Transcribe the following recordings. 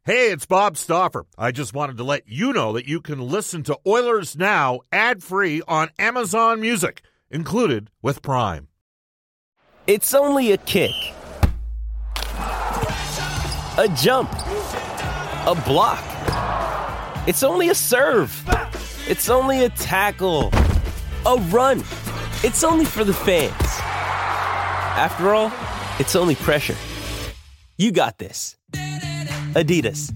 Hey, it's Bob Stauffer. I just wanted to let you know that you can listen to Oilers Now ad-free on Amazon Music, included with Prime. It's only a kick, a jump, a block. It's only a serve. It's only a tackle, a run. It's only for the fans. After all, it's only pressure. You got this. Adidas.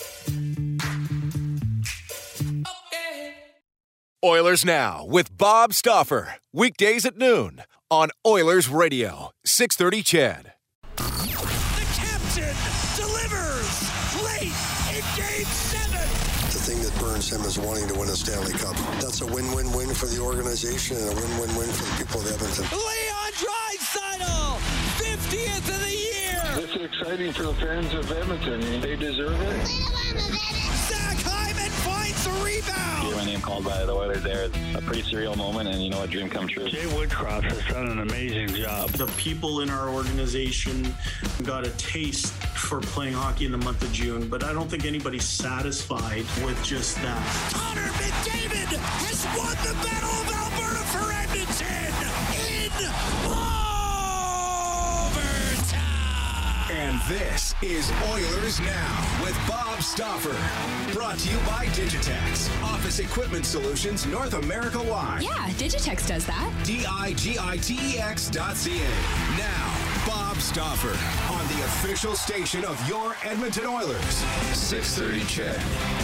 Oilers Now with Bob Stauffer. Weekdays at noon on Oilers Radio, 630 CHED. The captain delivers late in Game 7. The thing that burns him is wanting to win a Stanley Cup. That's a win-win-win for the organization and a win-win-win for the people of Edmonton. Leon Draisaitl, 50th of the year. It's exciting for the fans of Edmonton. They deserve it. Zach Hyman finds a rebound. Get my name called by the Oilers there. It's a pretty surreal moment, and a dream come true. Jay Woodcroft has done an amazing job. The people in our organization got a taste for playing hockey in the month of June, but I don't think anybody's satisfied with just that. Connor McDavid has won the Battle of Alberta for Edmonton in overtime. And this is Oilers Now with Bob Stauffer. Brought to you by Digitex. Office Equipment Solutions North America wide. Yeah, Digitex does that. Digitex.ca. Now, Bob Stauffer on the official station of your Edmonton Oilers. 630 CHED.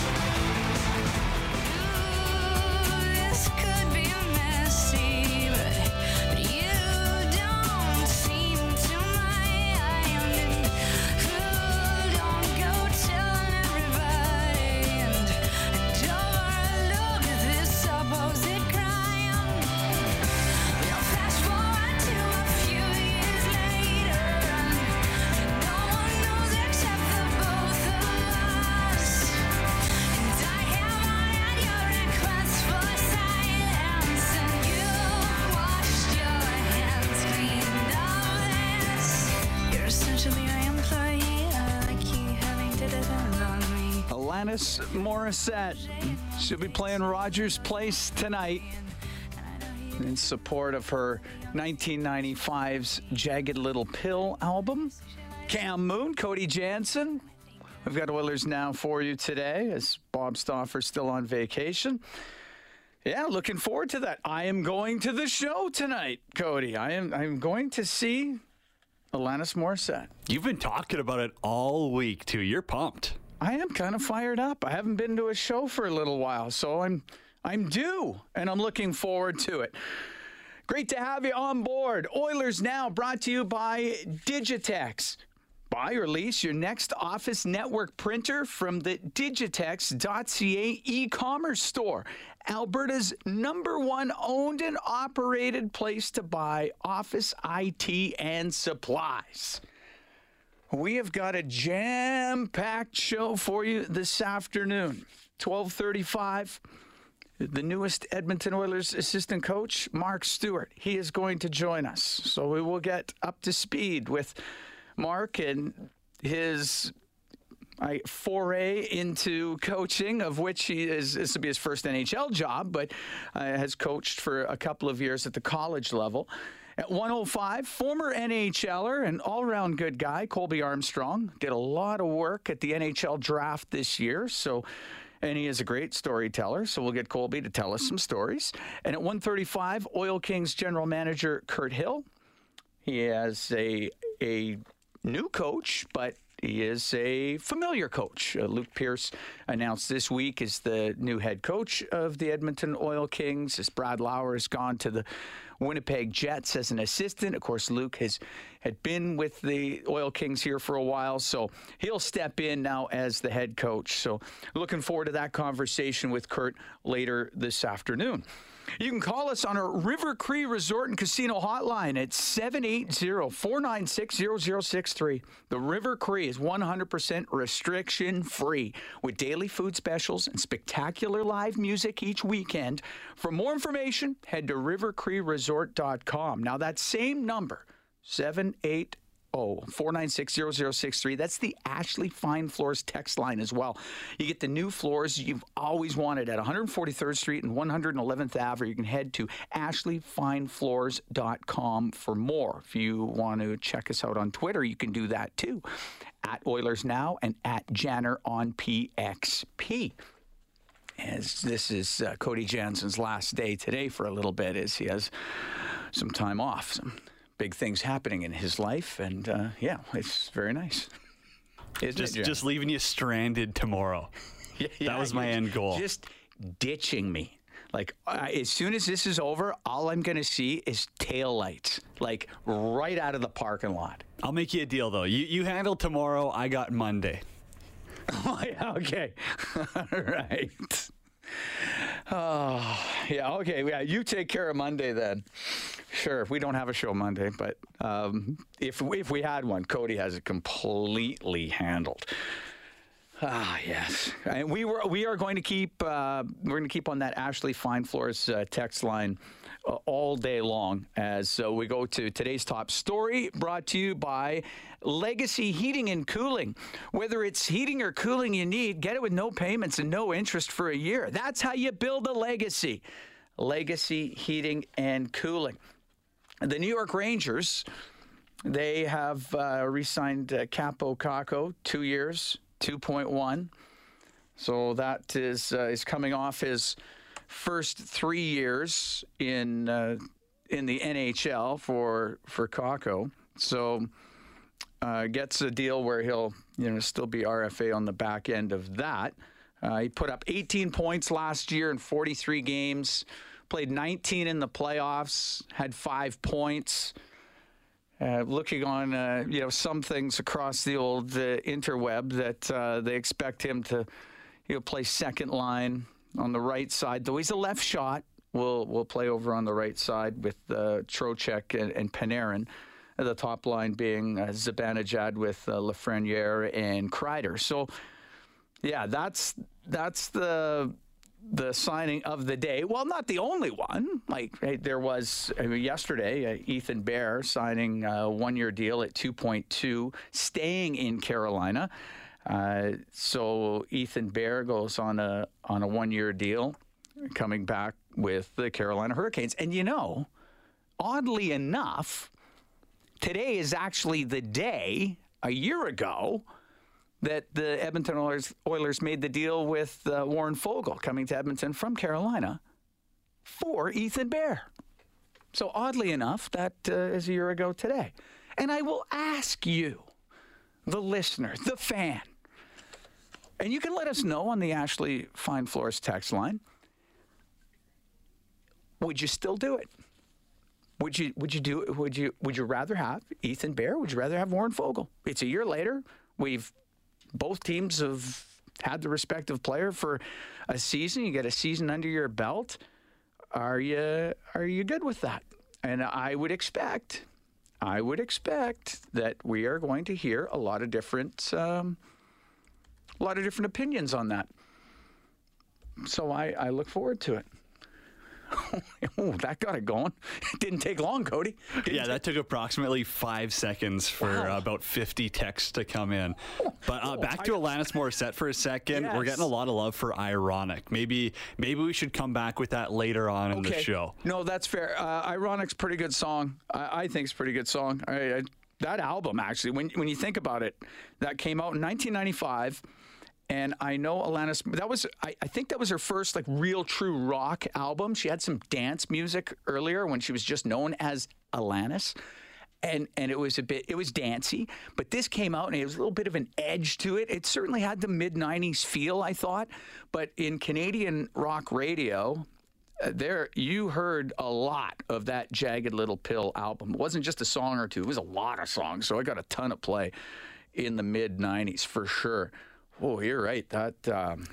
Alanis Morissette. She'll be playing Rogers Place tonight in support of her 1995's Jagged Little Pill album. Cam Moon, Cody Jansen. We've got Oilers Now for you today as Bob Stauffer's still on vacation. Yeah, looking forward to that. I am going to the show tonight, Cody. I'm going to see Alanis Morissette. You've been talking about it all week, too. You're pumped. I am kind of fired up. I haven't been to a show for a little while, so I'm due, and I'm looking forward to it. Great to have you on board. Oilers Now brought to you by Digitex. Buy or lease your next office network printer from the Digitex.ca e-commerce store. Alberta's #1 owned and operated place to buy office IT and supplies. We have got a jam-packed show for you this afternoon. 12:35, the newest Edmonton Oilers assistant coach, Mark Stewart. He is going to join us. So we will get up to speed with Mark and his foray into coaching, of which this will be his first NHL job, but has coached for a couple of years at the college level. At 1:05, former NHLer and all-around good guy, Colby Armstrong, did a lot of work at the NHL draft this year, and he is a great storyteller, so we'll get Colby to tell us some stories. And at 1:35, Oil Kings general manager Kurt Hill. He has a new coach, but he is a familiar coach. Luke Pierce announced this week as the new head coach of the Edmonton Oil Kings, as Brad Lauer has gone to the Winnipeg Jets as an assistant. Of course, Luke had been with the Oil Kings here for a while, so he'll step in now as the head coach. So looking forward to that conversation with Kurt later this afternoon. You can call us on our River Cree Resort and Casino hotline at 780-496-0063. The River Cree is 100% restriction-free with daily food specials and spectacular live music each weekend. For more information, head to rivercreeresort.com. Now, that same number, 780 496-0063. That's the Ashley Fine Floors text line as well. You get the new floors you've always wanted at 143rd Street and 111th Ave. You can head to ashleyfinefloors.com for more. If you want to check us out on Twitter, you can do that too. At Oilers Now and at Janner on PXP. As this is Cody Jansen's last day today for a little bit, as he has some time off, some big things happening in his life, and it's very nice. Just leaving you stranded tomorrow. That was my end goal. Just ditching me. Like, as soon as this is over, all I'm going to see is taillights, like right out of the parking lot. I'll make you a deal, though. You handle tomorrow, I got Monday. Oh, yeah, okay. All right. Oh, yeah, okay. Yeah, you take care of Monday then. Sure, we don't have a show Monday, but if we had one, Cody has it completely handled. Ah, yes. And we are going to keep on that Ashley Fine Floors text line all day long as we go to today's top story, brought to you by Legacy Heating and Cooling. Whether it's heating or cooling you need, get it with no payments and no interest for a year. That's how you build a legacy. Legacy Heating and Cooling. The New York Rangers, they have re-signed Kaapo Kakko, 2 years, 2.1. So that is coming off his first 3 years in the NHL for Kakko. So gets a deal where he'll still be RFA on the back end of that. He put up 18 points last year in 43 games, played 19 in the playoffs, had 5 points. Looking on some things across the old interweb that they expect him to play second line on the right side, though he's a left shot. We'll play over on the right side with Trocheck and Panarin. The top line being Zibanejad with Lafreniere and Kreider. So, yeah, that's the signing of the day. Well, not the only one. There was yesterday Ethan Bear signing a 1-year deal at 2.2, staying in Carolina. So Ethan Bear goes on a 1-year deal, coming back with the Carolina Hurricanes. And oddly enough, today is actually the day a year ago that the Edmonton Oilers made the deal with Warren Foegele coming to Edmonton from Carolina for Ethan Bear. So oddly enough, that is a year ago today. And I will ask you, the listener, the fan, and you can let us know on the Ashley Fine Floors text line, would you still do it? Would you do it? Would you rather have Ethan Bear? Would you rather have Warren Foegele? It's a year later. Both teams have had the respective player for a season. You get a season under your belt. Are you good with that? And I would expect that we are going to hear a lot of different opinions on that. So I look forward to it. Oh, that got it going. It didn't take long, Cody. That took approximately 5 seconds for about 50 texts to come in. But back to Alanis Morissette for a second. Yes. We're getting a lot of love for Ironic. Maybe we should come back with that later on in the show. No, that's fair. Ironic's a pretty good song. I think it's a pretty good song. That album, actually, when you think about it, that came out in 1995. And I know Alanis, I think that was her first real true rock album. She had some dance music earlier when she was just known as Alanis. And it was dancey, but this came out and it was a little bit of an edge to it. It certainly had the mid-90s feel, I thought. But in Canadian rock radio, you heard a lot of that Jagged Little Pill album. It wasn't just a song or two. It was a lot of songs. So I got a ton of play in the mid-90s for sure. Oh, you're right. That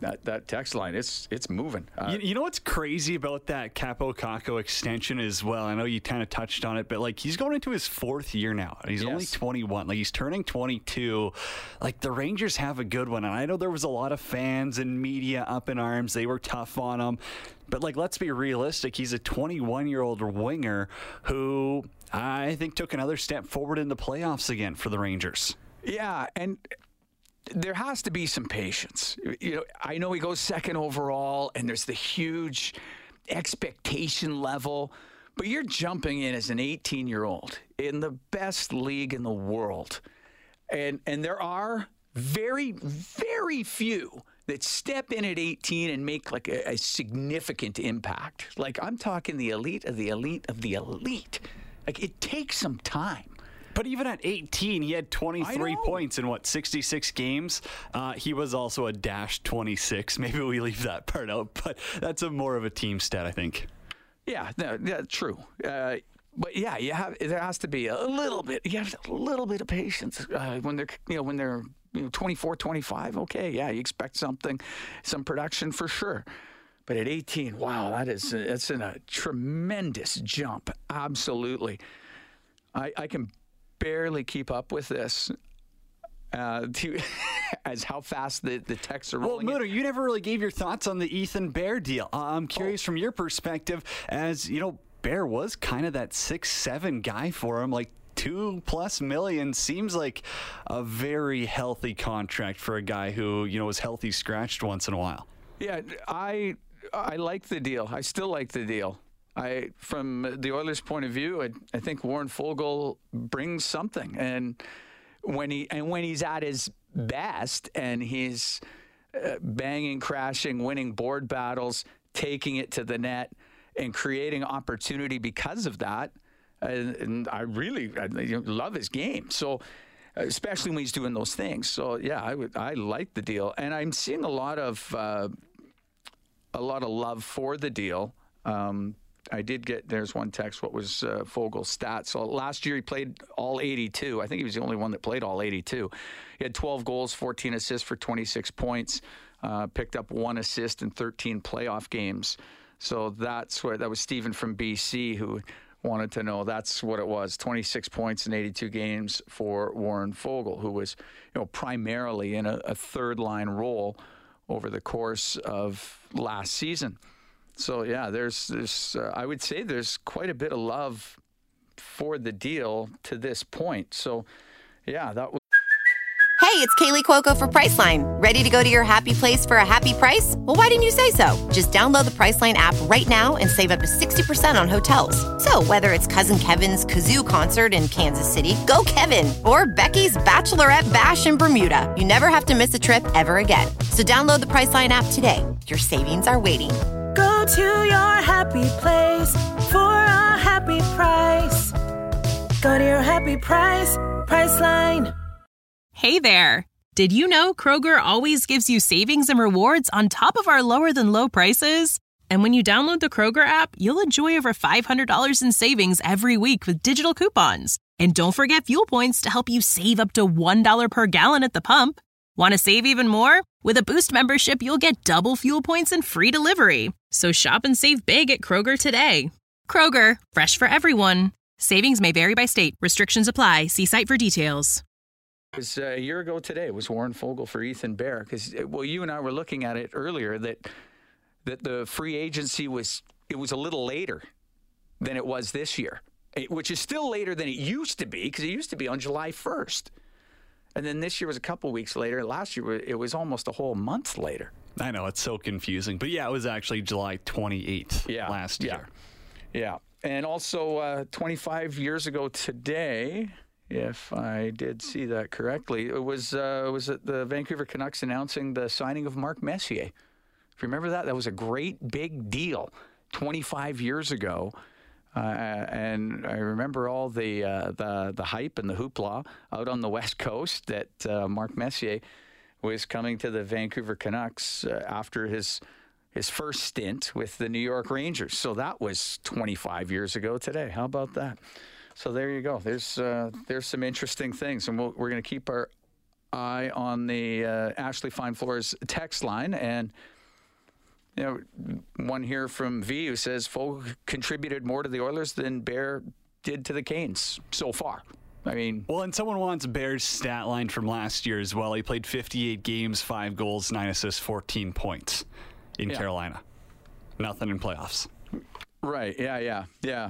that text line, it's moving. You know what's crazy about that Capo Kakko extension as well? I know you kind of touched on it, but like he's going into his 4th year now. He's only 21. Like he's turning 22. Like the Rangers have a good one. And I know there was a lot of fans and media up in arms. They were tough on him. But like, let's be realistic. He's a 21-year-old winger who I think took another step forward in the playoffs again for the Rangers. Yeah, and there has to be some patience. You know, I know he goes 2nd overall, and there's the huge expectation level, but you're jumping in as an 18-year-old in the best league in the world. And there are very, very few that step in at 18 and make like a significant impact. Like I'm talking the elite of the elite of the elite. Like it takes some time. But even at 18, he had 23 points in, 66 games? He was also a -26. Maybe we leave that part out, but that's more of a team stat, I think. Yeah, true. But yeah, there has to be a little bit. You have a little bit of patience when they're 24, 25. Okay, yeah, you expect some production for sure. But at 18, wow, that's a tremendous jump. Absolutely, I can barely keep up with this as how fast the texts are rolling. Well, Muto, you never really gave your thoughts on the Ethan Bear deal. I'm curious from your perspective, as you know, Bear was kind of that 6-7 guy for him. Like $2+ million seems like a very healthy contract for a guy who was healthy scratched once in a while. Yeah, I like the deal. I still like the deal. From the Oilers' point of view, I think Warren Foegele brings something, and when he's at his best, and he's banging, crashing, winning board battles, taking it to the net, and creating opportunity because of that, and I love his game. So, especially when he's doing those things. So yeah, I like the deal, and I'm seeing a lot of love for the deal. I did get, there's one text, what was Fogel's stats? So last year he played all 82. I think he was the only one that played all 82. He had 12 goals, 14 assists for 26 points, picked up 1 assist in 13 playoff games. So that was Stephen from BC who wanted to know. That's what it was, 26 points in 82 games for Warren Foegele, who was primarily in a third-line role over the course of last season. So, yeah, there's I would say there's quite a bit of love for the deal to this point. So, yeah, that was. Hey, it's Kaylee Cuoco for Priceline. Ready to go to your happy place for a happy price? Well, why didn't you say so? Just download the Priceline app right now and save up to 60% on hotels. So whether it's Cousin Kevin's Kazoo Concert in Kansas City, go Kevin, or Becky's Bachelorette Bash in Bermuda, you never have to miss a trip ever again. So download the Priceline app today. Your savings are waiting. Go to your happy place for a happy price. Go to your happy price, Priceline. Hey there. Did you know Kroger always gives you savings and rewards on top of our lower than low prices? And when you download the Kroger app, you'll enjoy over $500 in savings every week with digital coupons. And don't forget fuel points to help you save up to $1 per gallon at the pump. Want to save even more? With a Boost membership, you'll get double fuel points and free delivery. So shop and save big at Kroger today. Kroger, fresh for everyone. Savings may vary by state. Restrictions apply. See site for details. It was a year ago today. It was Warren Foegele for Ethan Bear. Because, you and I were looking at it earlier that the free agency was a little later than it was this year, which is still later than it used to be, because it used to be on July 1st. And then this year was a couple weeks later. Last year, it was almost a whole month later. I know, it's so confusing. But yeah, it was actually July 28th last year. Yeah. And also 25 years ago today, if I did see that correctly, it was the Vancouver Canucks announcing the signing of Mark Messier. If you remember that was a great big deal 25 years ago. And I remember all the hype and the hoopla out on the West Coast that Mark Messier was coming to the Vancouver Canucks after his first stint with the New York Rangers. So that was 25 years ago today. How about that? So there you go. There's some interesting things, and we're going to keep our eye on the Ashley Fine Floors text line, and one here from V who says Foe contributed more to the Oilers than Bear did to the Canes so far. I mean, well, and someone wants Bear's stat line from last year as well. He played 58 games, 5 goals, 9 assists, 14 points in Carolina. Nothing in playoffs. Right. Yeah.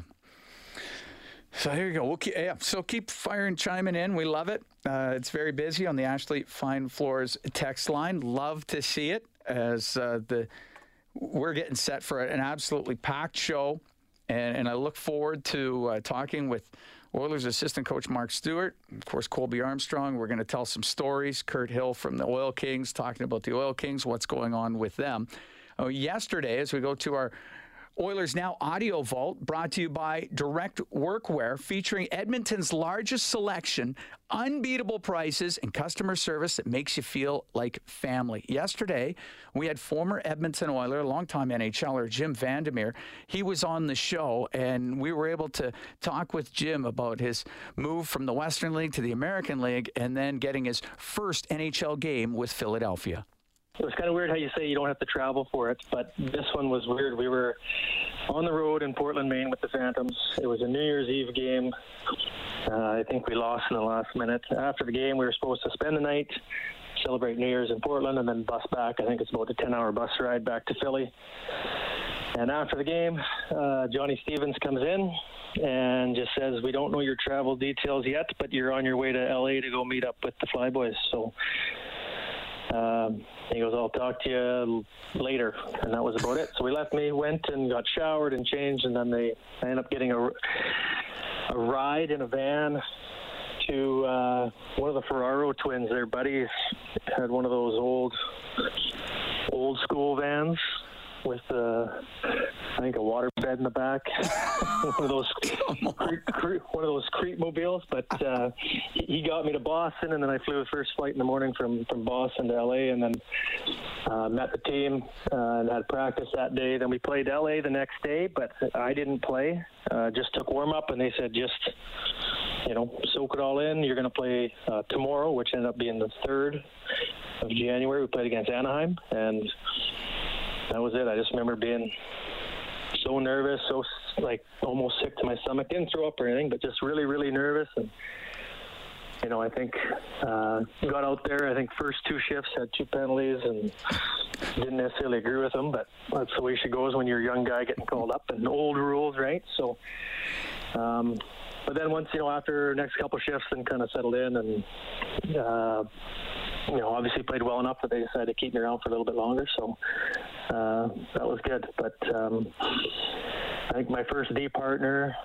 So here you go. So keep firing, chiming in. We love it. It's very busy on the Ashley Fine Floors text line. Love to see it as we're getting set for an absolutely packed show. And I look forward to talking with Oilers assistant coach Mark Stewart, of course, Colby Armstrong. We're going to tell some stories. Kurt Hill from the Oil Kings talking about the Oil Kings, what's going on with them. Yesterday, as we go to our Oilers Now audio vault, brought to you by Direct Workwear, featuring Edmonton's largest selection, unbeatable prices, and customer service that makes you feel like family. Yesterday, we had former Edmonton Oiler, longtime NHLer, Jim Vandermeer. He was on the show, and we were able to talk with Jim about his move from the Western League to the American League and then getting his first NHL game with Philadelphia. It was kind of weird how you say you don't have to travel for it, but this one was weird. We were on the road in Portland, Maine with the Phantoms. It was a New Year's Eve game. I think we lost in the last minute. After the game, we were supposed to spend the night, celebrate New Year's in Portland, and then bus back. I think it's about a 10-hour bus ride back to Philly. And after the game, Johnny Stevens comes in and just says, "We don't know your travel details yet, but you're on your way to L.A. to go meet up with the Flyboys." So he goes, "I'll talk to you later," and that was about it. So we left. Went and got showered and changed, and then I ended up getting a ride in a van to one of the Ferraro twins. Their buddies had one of those old school vans with I think a water bed in the back. one of those creep mobiles. But he got me to Boston, and then I flew the first flight in the morning from Boston to LA, and then met the team and had practice that day. Then we played LA the next day, but I didn't play. Just took warm up, and they said, just soak it all in. You're going to play tomorrow, which ended up being the 3rd of January. We played against Anaheim, and that was it. I just remember being so nervous, so almost sick to my stomach. Didn't throw up or anything, but just really, really nervous. And I think got out there. I think first 2 shifts had 2 penalties, and didn't necessarily agree with them. But that's the way she goes when you're a young guy getting called up, and old rules, right? So, but then once after next couple shifts, then kind of settled in, and obviously played well enough that they decided to keep me around for a little bit longer. So that was good. But I think my first D partner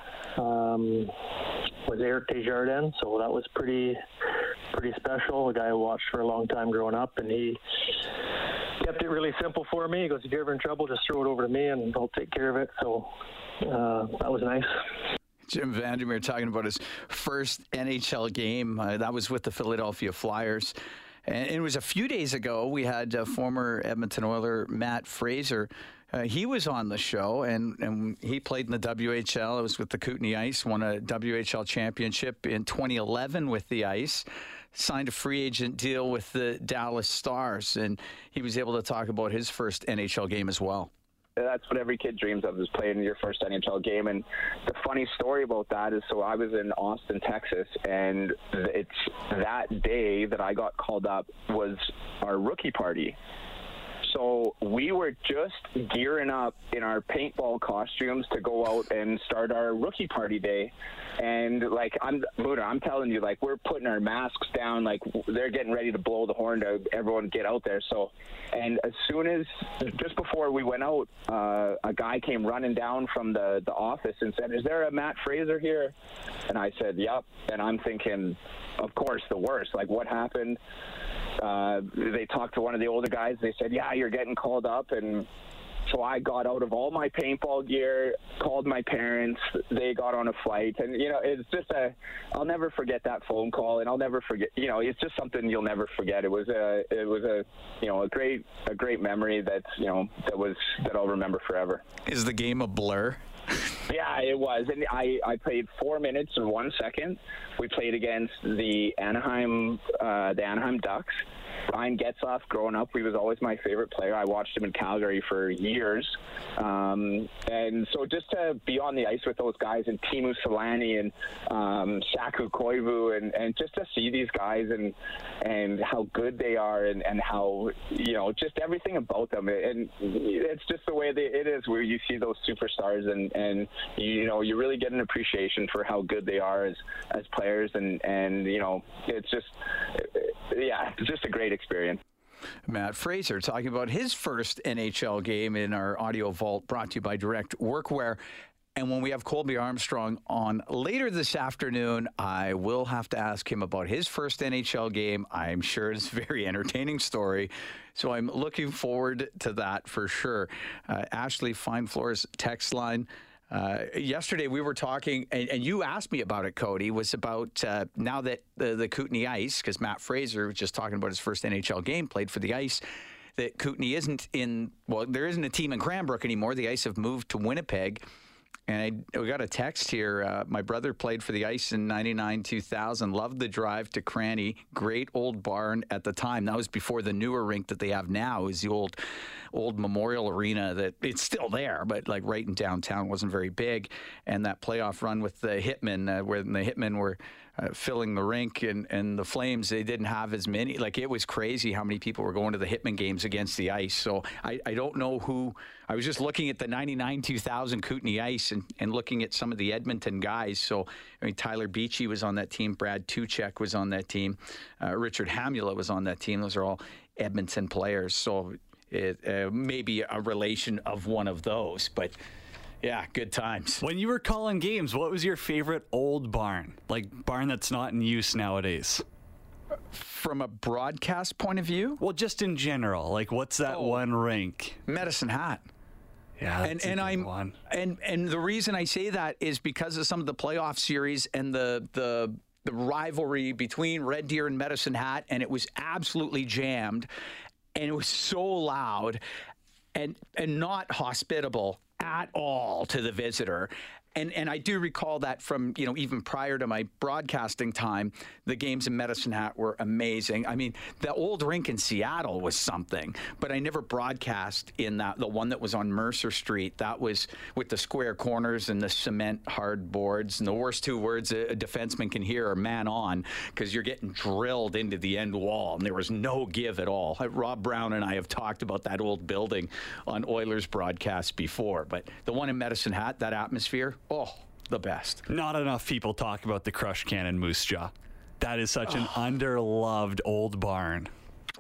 was Eric Desjardins, so that was pretty special. A guy I watched for a long time growing up, and he kept it really simple for me. He goes, "If you're ever in trouble, just throw it over to me, and I'll take care of it." So that was nice. Jim Vandermeer talking about his first NHL game. That was with the Philadelphia Flyers. And it was a few days ago. We had former Edmonton Oiler Matt Fraser. He was on the show, and he played in the WHL. It was with the Kootenay Ice, won a WHL championship in 2011 with the Ice, signed a free agent deal with the Dallas Stars, and he was able to talk about his first NHL game as well. That's what every kid dreams of, is playing your first NHL game. And the funny story about that is, so I was in Austin, Texas, and it's that day that I got called up was our rookie party. So we were just gearing up in our paintball costumes to go out and start our rookie party day. And I'm telling you, we're putting our masks down, they're getting ready to blow the horn to everyone get out there. So, and as soon as, just before we went out, a guy came running down from the office and said, "Is there a Matt Fraser here?" And I said, "Yep." And I'm thinking, of course, the worst. What happened? They talked to one of the older guys. They said, "Yeah, you're getting called up." And So I got out of all my paintball gear, called my parents. They got on a flight, and it's just I'll never forget that phone call, and I'll never forget. It's just something you'll never forget. It was a great memory that I'll remember forever. Is the game a blur? Yeah, it was. And I played 4 minutes and 1 second. We played against the Anaheim Ducks. Ryan Getzlaf, growing up, he was always my favorite player. I watched him in Calgary for years. And so just to be on the ice with those guys, and Teemu Selanne and Saku Koivu, and just to see these guys and how good they are, and how, just everything about them. And it's just the way it is, where you see those superstars, and you really get an appreciation for how good they are as players. And it's just a great experience. Matt Fraser talking about his first NHL game in our audio vault, brought to you by Direct Workwear. And when we have Colby Armstrong on later this afternoon, I will have to ask him about his first NHL game. I'm sure it's a very entertaining story, so I'm looking forward to that for sure. Ashley Fine Floors text line. Yesterday we were talking, and you asked me about it, Cody, was about now that the Kootenay Ice, because Matt Fraser was just talking about his first NHL game, played for the Ice, that Kootenay there isn't a team in Cranbrook anymore. The Ice have moved to Winnipeg. And we got a text here. My brother played for the Ice in 99-2000. Loved the drive to Cranny. Great old barn at the time. That was before the newer rink that they have now. Is the old Memorial Arena that it's still there, but like right in downtown, wasn't very big. And that playoff run with the Hitmen, where the Hitmen were filling the rink, and the Flames, they didn't have as many. Like, it was crazy how many people were going to the Hitman games against the Ice. So I don't know who. I was just looking at the 99-2000 Kootenay Ice and looking at some of the Edmonton guys. So, Tyler Beachy was on that team. Brad Tuchek was on that team. Richard Hamula was on that team. Those are all Edmonton players. So it may be a relation of one of those. But, yeah, good times. When you were calling games, what was your favorite old barn? Like, barn that's not in use nowadays? From a broadcast point of view? Well, just in general. Like, what's that one rink? Medicine Hat. Yeah, that's a good one. And the reason I say that is because of some of the playoff series and the rivalry between Red Deer and Medicine Hat, and it was absolutely jammed, and it was so loud and not hospitable at all to the visitor. And I do recall that from, even prior to my broadcasting time, the games in Medicine Hat were amazing. I mean, the old rink in Seattle was something, but I never broadcast in the one that was on Mercer Street. That was with the square corners and the cement hard boards. And the worst two words a defenseman can hear are man on, because you're getting drilled into the end wall, and there was no give at all. Rob Brown and I have talked about that old building on Oilers broadcasts before, but the one in Medicine Hat, that atmosphere, oh, the best. Not enough people talk about the Crush Cannon Moose Jaw. That is such an underloved old barn.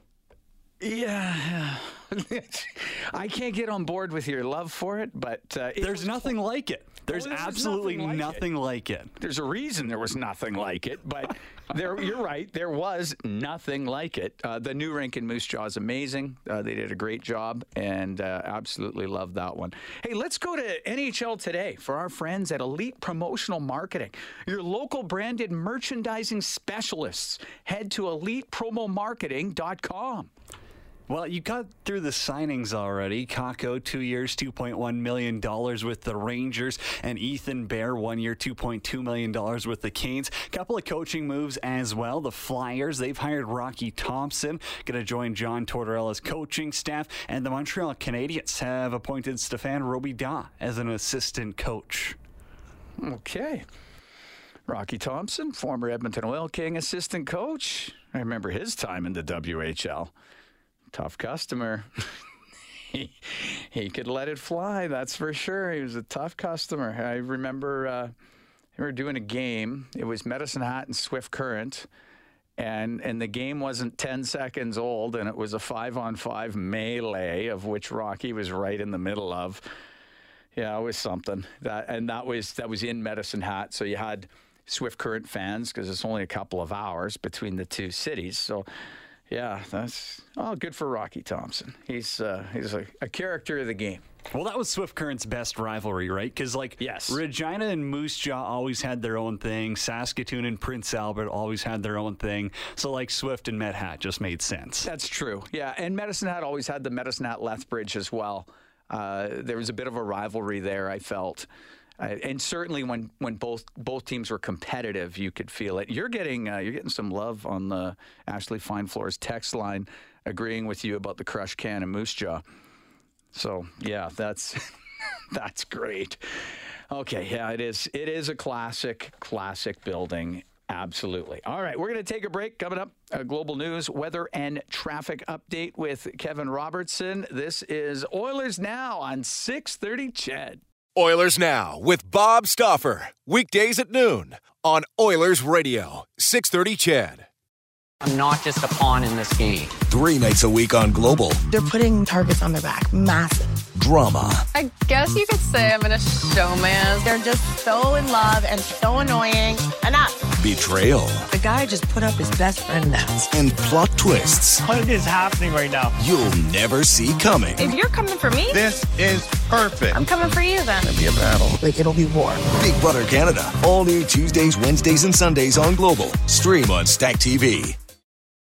Yeah. I can't get on board with your love for it, but there's nothing like it. There's absolutely nothing like it. There's a reason there was nothing like it, but you're right. There was nothing like it. The new rink in Moose Jaw is amazing. They did a great job, and absolutely love that one. Hey, let's go to NHL Today for our friends at Elite Promotional Marketing, your local branded merchandising specialists. Head to elitepromomarketing.com. Well, you got through the signings already. Kakko, 2 years, $2.1 million with the Rangers, and Ethan Bear, 1 year, $2.2 million with the Canes. Couple of coaching moves as well. The Flyers, they've hired Rocky Thompson, going to join John Tortorella's coaching staff, and the Montreal Canadiens have appointed Stéphane Robidas as an assistant coach. Okay. Rocky Thompson, former Edmonton Oil King assistant coach. I remember his time in the WHL. Tough customer. He could let it fly, that's for sure. He was a tough customer. I remember we were doing a game. It was Medicine Hat and Swift Current, and the game wasn't 10 seconds old, and it was a 5-on-5 melee, of which Rocky was right in the middle of. Yeah, it was something. That was in Medicine Hat, so you had Swift Current fans, because it's only a couple of hours between the two cities, so... Yeah, that's good for Rocky Thompson. He's a character of the game. Well, that was Swift Current's best rivalry, right? Because, Regina and Moose Jaw always had their own thing. Saskatoon and Prince Albert always had their own thing. So, Swift and Medhat just made sense. That's true. Yeah, and Medicine Hat always had the Medicine Hat Lethbridge as well. There was a bit of a rivalry there, I felt. And certainly when both teams were competitive, you could feel it. You're getting some love on the Ashley Fine Floors text line, agreeing with you about the Crush Can and Moose Jaw. So, yeah, that's great. Okay, yeah, it is. It is a classic building. Absolutely. All right, we're going to take a break. Coming up, global news, weather, and traffic update with Kevin Robertson. This is Oilers Now on 630 CHED. Oilers Now with Bob Stauffer. Weekdays at noon on Oilers Radio, 630 CHED. I'm not just a pawn in this game. 3 nights a week on Global. They're putting targets on their back. Massive. Drama. I guess you could say I'm in a showman. They're just so in love and so annoying. Enough. Betrayal. The guy just put up his best friend now. And plot twists. What is happening right now? You'll never see coming. If you're coming for me, this is perfect. I'm coming for you then. It'll be a battle. It'll be war. Big Brother Canada. All new Tuesdays, Wednesdays, and Sundays on Global. Stream on Stack TV.